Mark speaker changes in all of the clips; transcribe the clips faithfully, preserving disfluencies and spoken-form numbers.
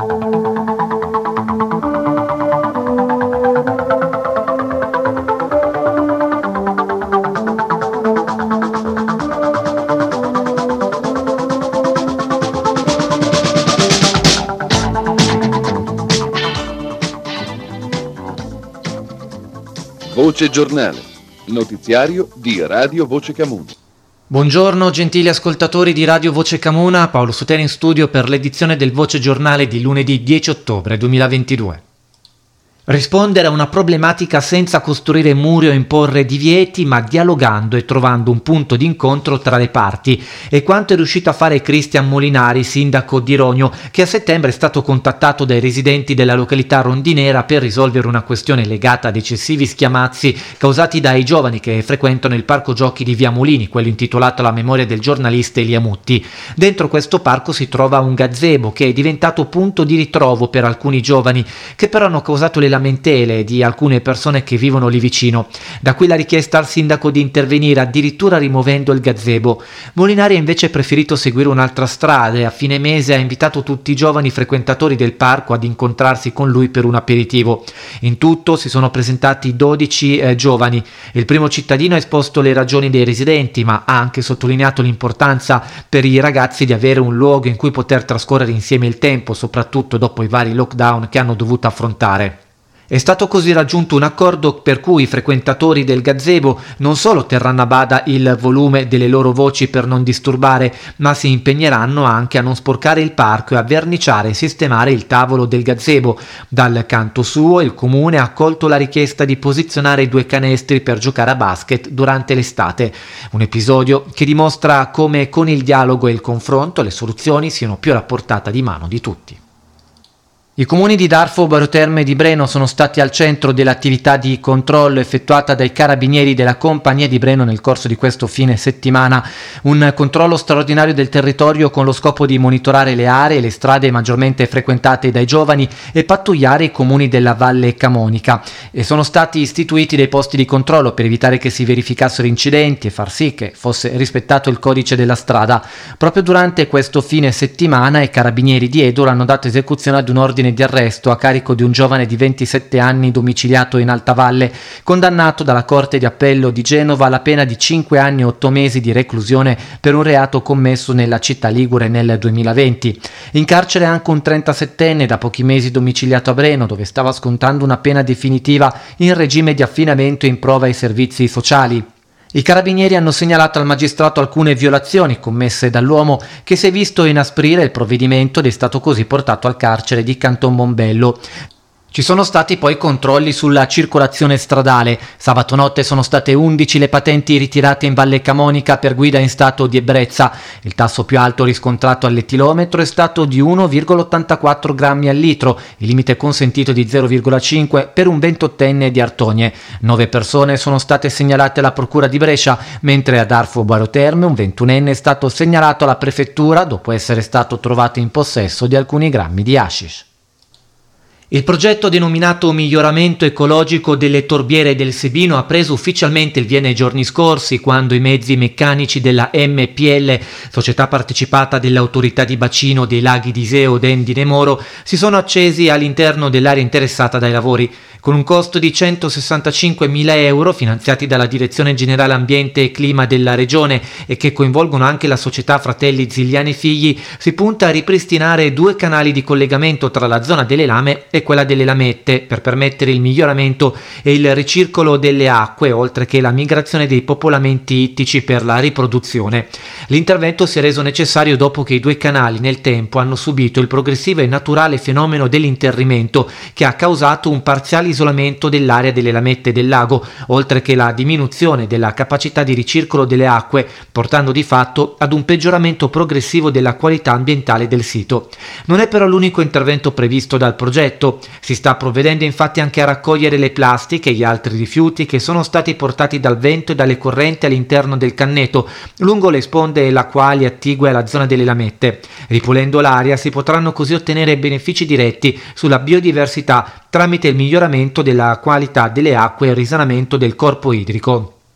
Speaker 1: Voce Giornale, notiziario di Radio Voce Camuna.
Speaker 2: Buongiorno gentili ascoltatori di Radio Voce Camuna, Paolo Sutera in studio per l'edizione del Voce Giornale di lunedì dieci ottobre duemilaventidue. Rispondere a una problematica senza costruire muri o imporre divieti, ma dialogando e trovando un punto d'incontro tra le parti, è quanto è riuscito a fare Cristian Molinari, sindaco di Rogno, che a settembre è stato contattato dai residenti della località rondinera per risolvere una questione legata ad eccessivi schiamazzi causati dai giovani che frequentano il parco giochi di Via Mulini, quello intitolato alla memoria del giornalista Elia Mutti. Dentro questo parco si trova un gazebo che è diventato punto di ritrovo per alcuni giovani, che però hanno causato le lamentele di alcune persone che vivono lì vicino. Da qui la richiesta al sindaco di intervenire addirittura rimuovendo il gazebo. Molinari ha invece preferito seguire un'altra strada e a fine mese ha invitato tutti i giovani frequentatori del parco ad incontrarsi con lui per un aperitivo. In tutto si sono presentati dodici eh, giovani. Il primo cittadino ha esposto le ragioni dei residenti, ma ha anche sottolineato l'importanza per i ragazzi di avere un luogo in cui poter trascorrere insieme il tempo, soprattutto dopo i vari lockdown che hanno dovuto affrontare. È stato così raggiunto un accordo per cui i frequentatori del gazebo non solo terranno a bada il volume delle loro voci per non disturbare, ma si impegneranno anche a non sporcare il parco e a verniciare e sistemare il tavolo del gazebo. Dal canto suo il comune ha accolto la richiesta di posizionare due canestri per giocare a basket durante l'estate. Un episodio che dimostra come con il dialogo e il confronto le soluzioni siano più alla portata di mano di tutti. I comuni di Darfo, Bario Terme e di Breno sono stati al centro dell'attività di controllo effettuata dai carabinieri della Compagnia di Breno nel corso di questo fine settimana. Un controllo straordinario del territorio con lo scopo di monitorare le aree e le strade maggiormente frequentate dai giovani e pattugliare i comuni della Valle Camonica. E sono stati istituiti dei posti di controllo per evitare che si verificassero incidenti e far sì che fosse rispettato il codice della strada. Proprio durante questo fine settimana i carabinieri di Edolo hanno dato esecuzione ad un ordine di arresto a carico di un giovane di ventisette anni domiciliato in Alta Valle, condannato dalla Corte di Appello di Genova alla pena di cinque anni e otto mesi di reclusione per un reato commesso nella città ligure nel duemilaventi. In carcere anche un trentasettenne da pochi mesi domiciliato a Breno, dove stava scontando una pena definitiva in regime di affinamento in prova ai servizi sociali. I carabinieri hanno segnalato al magistrato alcune violazioni commesse dall'uomo, che si è visto inasprire il provvedimento ed è stato così portato al carcere di Canton Mombello. Ci sono stati poi controlli sulla circolazione stradale. Sabato notte sono state undici le patenti ritirate in Valle Camonica per guida in stato di ebbrezza. Il tasso più alto riscontrato all'etilometro è stato di uno virgola ottantaquattro grammi al litro, il limite consentito di zero virgola cinque per un ventottenne di Artogne. Nove persone sono state segnalate alla procura di Brescia, mentre ad Darfo Bario Terme un ventunenne è stato segnalato alla prefettura dopo essere stato trovato in possesso di alcuni grammi di hashish. Il progetto denominato Miglioramento ecologico delle torbiere del Sebino ha preso ufficialmente il via nei giorni scorsi, quando i mezzi meccanici della M P L, società partecipata dell'autorità di bacino dei laghi di Iseo, Endine e Moro, si sono accesi all'interno dell'area interessata dai lavori. Con un costo di centosessantacinquemila euro finanziati dalla Direzione Generale Ambiente e Clima della Regione e che coinvolgono anche la società Fratelli Zigliani Figli, si punta a ripristinare due canali di collegamento tra la zona delle Lame e quella delle Lamette per permettere il miglioramento e il ricircolo delle acque, oltre che la migrazione dei popolamenti ittici per la riproduzione. L'intervento si è reso necessario dopo che i due canali nel tempo hanno subito il progressivo e naturale fenomeno dell'interrimento, che ha causato un parziale isolamento dell'area delle lamette del lago, oltre che la diminuzione della capacità di ricircolo delle acque, portando di fatto ad un peggioramento progressivo della qualità ambientale del sito. Non è però l'unico intervento previsto dal progetto. Si sta provvedendo infatti anche a raccogliere le plastiche e gli altri rifiuti che sono stati portati dal vento e dalle correnti all'interno del canneto, lungo le sponde lacuali attigue alla zona delle lamette. Ripulendo l'aria si potranno così ottenere benefici diretti sulla biodiversità tramite il miglioramento della qualità delle acque e il risanamento del corpo idrico.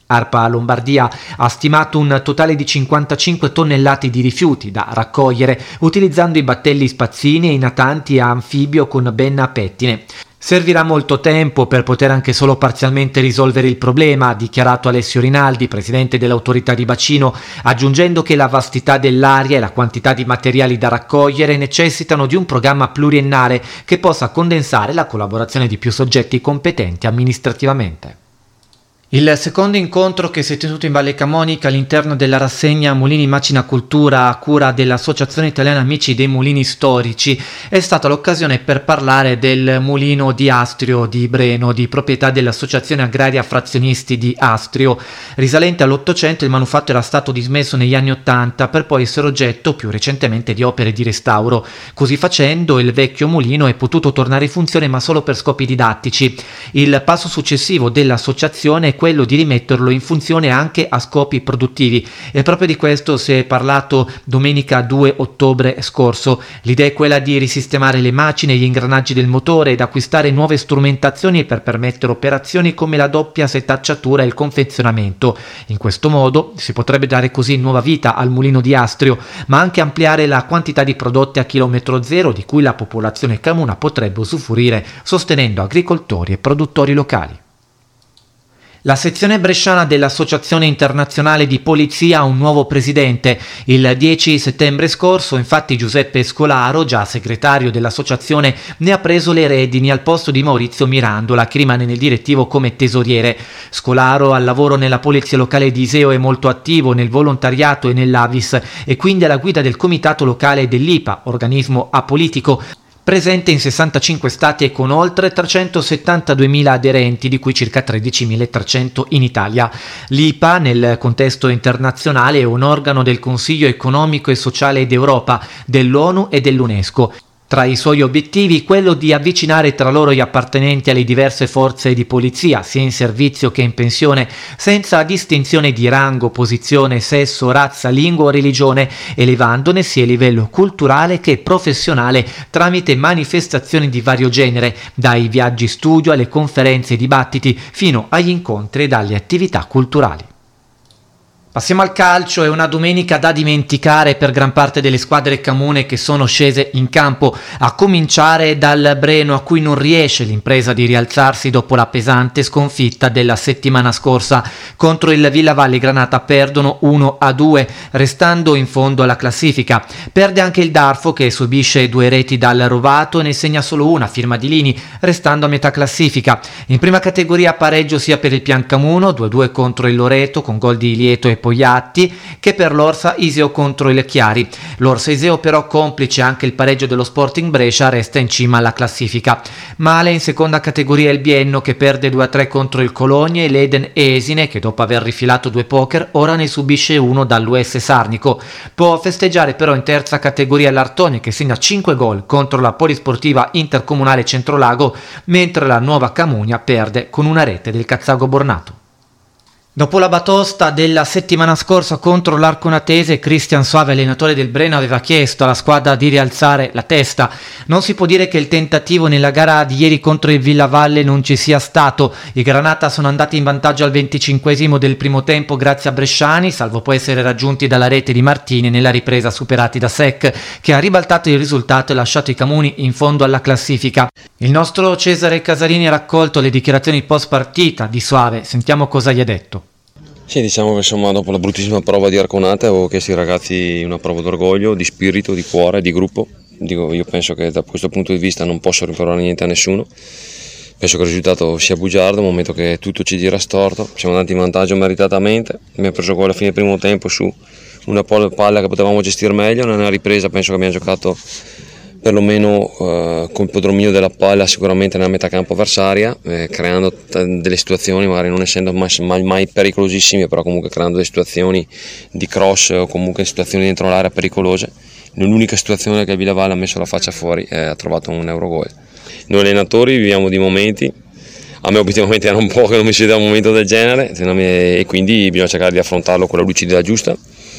Speaker 2: ARPA Lombardia ha stimato un totale di cinquantacinque tonnellate di rifiuti da raccogliere utilizzando i battelli spazzini e i natanti a anfibio con benna a pettine. Servirà molto tempo per poter anche solo parzialmente risolvere il problema, ha dichiarato Alessio Rinaldi, presidente dell'autorità di bacino, aggiungendo che la vastità dell'area e la quantità di materiali da raccogliere necessitano di un programma pluriennale che possa condensare la collaborazione di più soggetti competenti amministrativamente. Il secondo incontro che si è tenuto in Valle Camonica all'interno della rassegna Mulini Macina Cultura a cura dell'Associazione Italiana Amici dei Mulini Storici è stata l'occasione per parlare del mulino di Astrio di Breno, di proprietà dell'Associazione Agraria Frazionisti di Astrio. Risalente all'Ottocento, il manufatto era stato dismesso negli anni Ottanta per poi essere oggetto più recentemente di opere di restauro. Così facendo il vecchio mulino è potuto tornare in funzione ma solo per scopi didattici. Il passo successivo dell'associazione è quello di rimetterlo in funzione anche a scopi produttivi e proprio di questo si è parlato domenica due ottobre scorso. L'idea è quella di risistemare le macine e gli ingranaggi del motore ed acquistare nuove strumentazioni per permettere operazioni come la doppia setacciatura e il confezionamento. In questo modo si potrebbe dare così nuova vita al mulino di Astrio, ma anche ampliare la quantità di prodotti a chilometro zero di cui la popolazione camuna potrebbe usufruire, sostenendo agricoltori e produttori locali. La sezione bresciana dell'Associazione Internazionale di Polizia ha un nuovo presidente. Il dieci settembre scorso, infatti, Giuseppe Scolaro, già segretario dell'associazione, ne ha preso le redini al posto di Maurizio Mirandola, che rimane nel direttivo come tesoriere. Scolaro, al lavoro nella polizia locale di Iseo, è molto attivo nel volontariato e nell'Avis e quindi alla guida del comitato locale dell'I P A, organismo apolitico, presente in sessantacinque stati e con oltre trecentosettantaduemila aderenti, di cui circa tredicimilatrecento in Italia. L'I P A, nel contesto internazionale, è un organo del Consiglio economico e sociale d'Europa, dell'ONU e dell'UNESCO. Tra i suoi obiettivi quello di avvicinare tra loro gli appartenenti alle diverse forze di polizia, sia in servizio che in pensione, senza distinzione di rango, posizione, sesso, razza, lingua o religione, elevandone sia a livello culturale che professionale tramite manifestazioni di vario genere, dai viaggi studio alle conferenze e dibattiti fino agli incontri ed alle attività culturali. Passiamo al calcio. È una domenica da dimenticare per gran parte delle squadre camune che sono scese in campo, a cominciare dal Breno, a cui non riesce l'impresa di rialzarsi dopo la pesante sconfitta della settimana scorsa. Contro il Villavalle Granata perdono uno a due, restando in fondo alla classifica. Perde anche il Darfo, che subisce due reti dal Rovato e ne segna solo una, firma di Lini, restando a metà classifica. In prima categoria pareggio sia per il Piancamuno, due a due contro il Loreto con gol di Lieto e Pogliatti, che per l'Orsa Iseo contro il Chiari. L'Orsa Iseo però, complice anche il pareggio dello Sporting Brescia, resta in cima alla classifica. Male in seconda categoria il Bienno, che perde due a tre contro il Cologna, e l'Eden Esine, che dopo aver rifilato due poker ora ne subisce uno dall'U S Sarnico. Può festeggiare però in terza categoria l'Artone, che segna cinque gol contro la Polisportiva Intercomunale Centrolago, mentre la Nuova Camunia perde con una rete del Cazzago Bornato. Dopo la batosta della settimana scorsa contro l'Arconatese, Cristian Soave, allenatore del Breno, aveva chiesto alla squadra di rialzare la testa. Non si può dire che il tentativo nella gara di ieri contro il Villavalle non ci sia stato. I Granata sono andati in vantaggio al venticinquesimo del primo tempo grazie a Bresciani, salvo poi essere raggiunti dalla rete di Martini nella ripresa, superati da Sec, che ha ribaltato il risultato e lasciato i Camuni in fondo alla classifica. Il nostro Cesare Casarini ha raccolto le dichiarazioni post partita di Soave. Sentiamo cosa gli ha detto.
Speaker 3: Sì, diciamo che insomma dopo la bruttissima prova di Arconate avevo chiesto ai ragazzi una prova d'orgoglio, di spirito, di cuore, di gruppo. Dico, io penso che da questo punto di vista non posso rimproverare niente a nessuno. Penso che il risultato sia bugiardo, al momento che tutto ci gira storto. Siamo andati in vantaggio meritatamente, abbiamo preso gol alla fine del primo tempo su una palla che potevamo gestire meglio. Nella ripresa penso che abbiamo giocato perlomeno eh, col predominio della palla sicuramente nella metà campo avversaria, eh, creando t- delle situazioni, magari non essendo mai, mai, mai pericolosissime, però comunque creando delle situazioni di cross o comunque situazioni dentro l'area pericolose. L'unica situazione che il Villavalle ha messo la faccia fuori e ha trovato un Eurogol. Noi allenatori viviamo di momenti, a me obiettivamente era un po' che non mi si vedeva un momento del genere, e quindi bisogna cercare di affrontarlo con la lucidità giusta,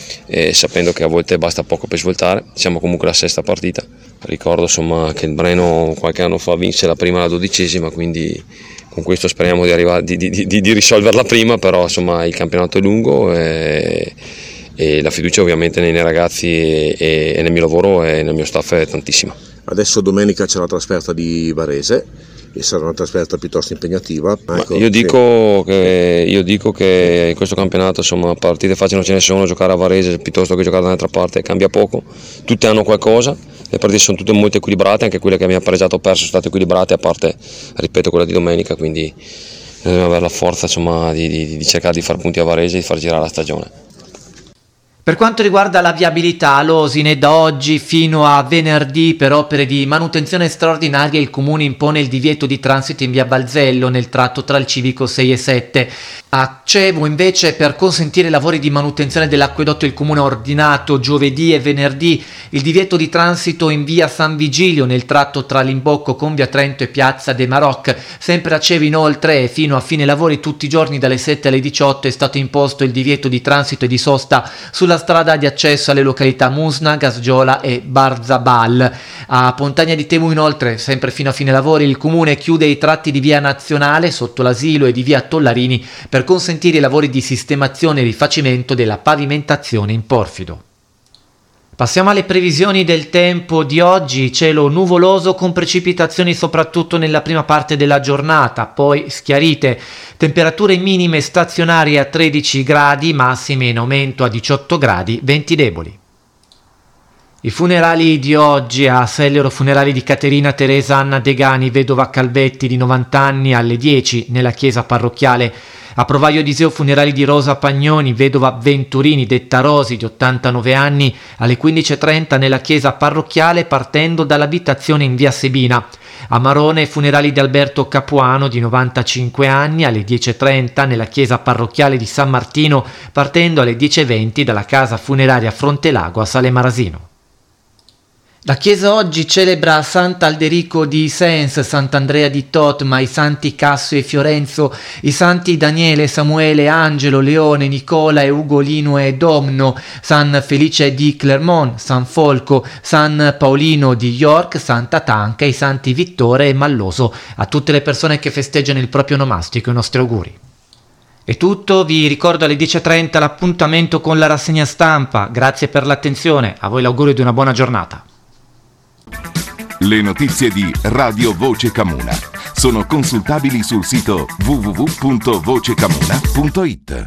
Speaker 3: e sapendo che a volte basta poco per svoltare. Siamo comunque la sesta partita. Ricordo insomma che il Breno qualche anno fa vinse la prima e la dodicesima, quindi con questo speriamo di, arrivare, di, di, di, di risolverla prima, però insomma il campionato è lungo e, e la fiducia ovviamente nei, nei ragazzi e, e nel mio lavoro e nel mio staff è tantissima.
Speaker 4: Adesso domenica c'è la trasferta di Varese e sarà una trasferta piuttosto impegnativa. Ecco,
Speaker 3: io, dico sì. che, io dico che in questo campionato insomma partite facili non ce ne sono, giocare a Varese piuttosto che giocare da un'altra parte cambia poco, tutte hanno qualcosa, le partite sono tutte molto equilibrate, anche quelle che abbiamo pareggiato o perso sono state equilibrate, a parte ripeto quella di domenica, quindi dobbiamo avere la forza insomma, di, di, di cercare di fare punti a Varese e di far girare la stagione.
Speaker 2: Per quanto riguarda la viabilità, l'Osine da oggi fino a venerdì per opere di manutenzione straordinaria il Comune impone il divieto di transito in via Balzello nel tratto tra il civico sei e sette. A Cevo invece per consentire i lavori di manutenzione dell'acquedotto il Comune ha ordinato giovedì e venerdì il divieto di transito in via San Vigilio nel tratto tra l'Imbocco con via Trento e piazza De Maroc. Sempre a Cevo inoltre fino a fine lavori tutti i giorni dalle sette alle diciotto è stato imposto il divieto di transito e di sosta sulla strada di accesso alle località Musna, Gasgiola e Barzabal. A Pontagna di Temu inoltre, sempre fino a fine lavori, il Comune chiude i tratti di via Nazionale sotto l'asilo e di via Tollarini per consentire i lavori di sistemazione e rifacimento della pavimentazione in porfido. Passiamo alle previsioni del tempo di oggi. Cielo nuvoloso con precipitazioni soprattutto nella prima parte della giornata, poi schiarite. Temperature minime stazionarie a tredici gradi, massime in aumento a diciotto gradi, venti deboli. I funerali di oggi a Sellero, funerali di Caterina Teresa Anna Degani, vedova Calvetti di novanta anni alle dieci nella chiesa parrocchiale. A Provaio di Seo, funerali di Rosa Pagnoni, vedova Venturini detta Rosi di ottantanove anni alle quindici e trenta nella chiesa parrocchiale partendo dall'abitazione in via Sebina. A Marone, funerali di Alberto Capuano di novantacinque anni alle dieci e trenta nella chiesa parrocchiale di San Martino partendo alle dieci e venti dalla casa funeraria Frontelago a Sale Marasino. La chiesa oggi celebra Sant'Alderico di Sens, Sant'Andrea di Totma, i santi Cassio e Fiorenzo, i santi Daniele, Samuele, Angelo, Leone, Nicola e Ugolino e Domno, San Felice di Clermont, San Folco, San Paolino di York, Santa Tanca, i santi Vittore e Malloso. A tutte le persone che festeggiano il proprio onomastico i nostri auguri. È tutto, vi ricordo alle dieci e trenta l'appuntamento con la rassegna stampa. Grazie per l'attenzione, a voi l'augurio di una buona giornata.
Speaker 5: Le notizie di Radio Voce Camuna sono consultabili sul sito w w w punto voce camuna punto i t.